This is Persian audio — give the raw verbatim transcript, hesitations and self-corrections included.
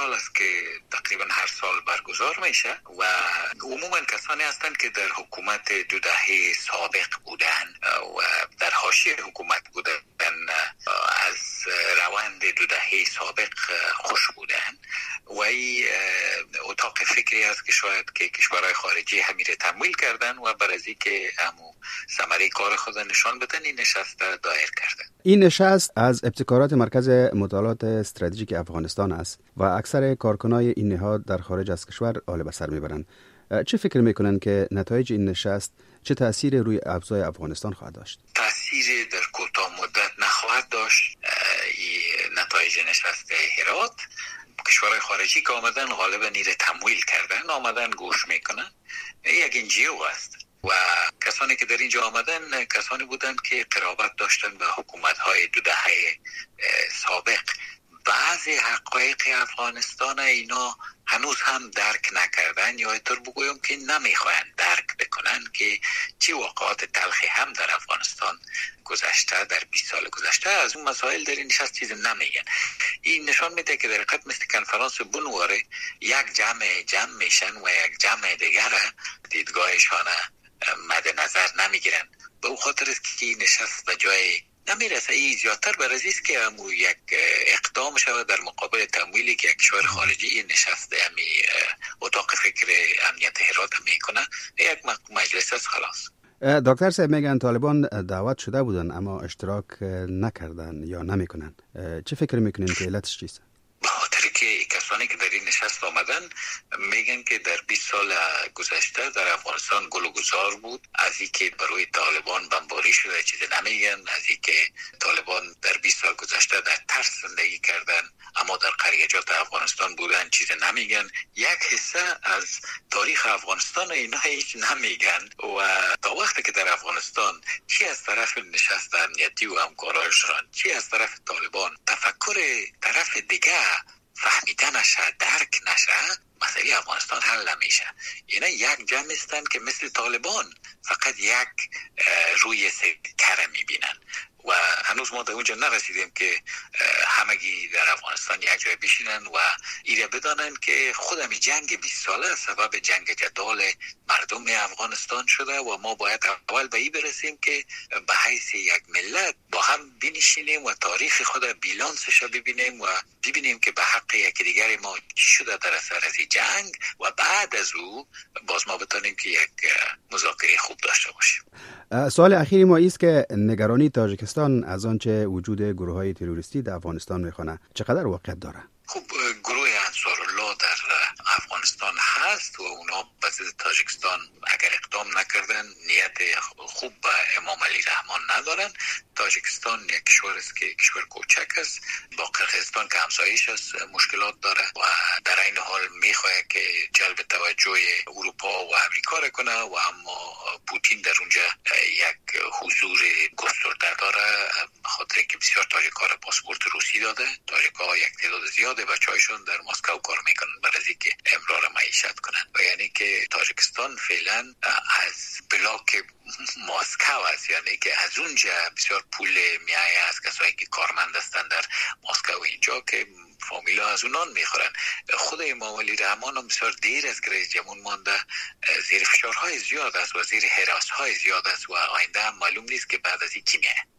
سال است که تقریبا هر سال برگزار میشه و عموما کسانی هستند که در حکومت دو دهه سابق بودن و در حاشیه حکومت بودن، از روند دو دهه سابق خوش بودن و این اتاق فکری است که شاید که کشورهای خارجی همین تمویل کردن و بر از اینکه همو ثمره کار خود نشان بدن این نشست دایر کردن. این نشست از ابتکارات مرکز مطالعات استراتژیک افغانستان است و اکثر کارکنای این نهاد در خارج از کشور آل به سر میبرند. چه فکر میکنن که نتایج این نشست چه تأثیری روی ابزار افغانستان خواهد داشت؟ تأثیری در کوتاه مدت نخواهد داشت. این نتایج نشست هرات، کشورهای خارجی که آمدن غالبا نیره تمویل کردن، آمدن گوش میکنن. یک انجیو است و کسانی که در اینجا آمدن کسانی بودند که قرابت داشتن به حکومت‌های دو دهه سابق. بعضی حقایق افغانستان اینا هنوز هم درک نکردن یا اینطور بگویم که نمیخواین درک بکنن که چه واقعات تلخی هم در افغانستان گذشته، در بیست سال گذشته. از اون مسائل در این نشست چیز نمیگن. این نشان میده که در حقیقت مثل کنفرانس بنواره یک جمع جمع میشن و یک جمع دیگر دیدگاهشان مد نظر نمیگیرن. به اون خاطر است که نشست به جای نمیرسه. این زیادتر بر از است که همون یک اقدام شود در مقابل تمویلی که یک کشور خارجی این نشست همی اتاق فکر امنیت هرات میکنه. یک مجلس است خلاص. دکتر صاحب میگن طالبان دعوت شده بودن اما اشتراک نکردن یا نمیکنن. چه فکر میکنین که علتش چیست؟ به خاطر که کسانی که در این نشست آمدن میگن که در بیست سال گذشته در افغانستان گل و گذار بود. از اینکه برای طالبان بمباری شده چیز نمیگن، از اینکه طالبان در بیست سال گذشته در ترس زندگی کردن اما در قریجات افغانستان بودن چیز نمیگن. یک حصه از تاریخ افغانستان اینا هیچ نمیگن و تا وقتی که در افغانستان چی از طرف نشست امنیتی و همکارانشان چی از طرف طالبان تفکر طرف دیگه فهمیده نشه، درک نشه، مسئله افغانستان حل نمیشه. اینا یک جمع هستند که مثل طالبان فقط یک روی سکره میبینن و هنوز ما در اونجا نرسیدیم که همگی در افغانستان یک جای بشینن و ایره بدانن که خودم جنگ بیست ساله سبب جنگ جدال مردم افغانستان شده و ما باید اول به این برسیم که به حیث یک ملت با هم بنشینیم و تاریخ خود بیلانسش ببینیم و ببینیم که به حق یک دیگر ما چی شده در اثر از جنگ و بعد از او باز ما بتونیم که یک مذاکره خوب داشته باشیم. سوال اخیری ما است که نگرانی تاجیکستان از آنچه وجود گروه‌های تروریستی در افغانستان میخونه چقدر واقعیت داره؟ خب گروه انصارالله در افغانستان هست و اونا به ضد تاجیکستان اگر اقدام نکردن نیت خوب به امام علی رحمان ندارن. تاجیکستان یک کشور است که کشور کوچک است، با قرقیزستان که همسایش است مشکلات داره و در این حال میخواد که جلب توجه اروپا و امریکا کنه و اما پوتین در اونجا یک حضور گسترده داره، خاطر که بسیار تاجیک‌ها را پاسپورت روسی داده. تاجیک‌ها یک تعداد زیاده بچه‌هایشون در مسکو کار میکنن برای اینکه امرار معیشت کنن و یعنی که تاجیکستان فعلا از بلاک مسکو است، یعنی که از اونجا بسیار پول میایه از کسایی که کارمند هستند در مسکو اینجا که فامیلا از اونان میخورن. خود امام علی رحمان هم بسیار دیر از رئیس جمهور مانده، زیر فشارهای زیاد است و زیر هراس‌های زیاد است و آینده هم معلوم نیست که بعد از این کی میه.